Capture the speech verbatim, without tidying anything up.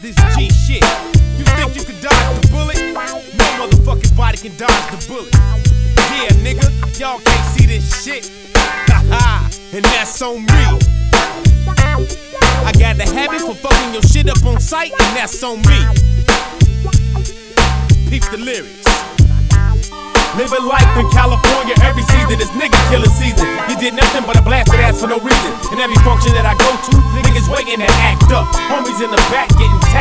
This G shit. You think you can dodge the bullet? No motherfucking body can dodge the bullet. Yeah, nigga, y'all can't see this shit. Haha, and that's on me. I got the habit for fucking your shit up on sight, and that's on me. Peep the lyrics. Living life in California every season is nigga killer season. You did nothing but a blasted ass for no reason. And every function that I go to, niggas waiting to act up. Homies in the back getting tapped.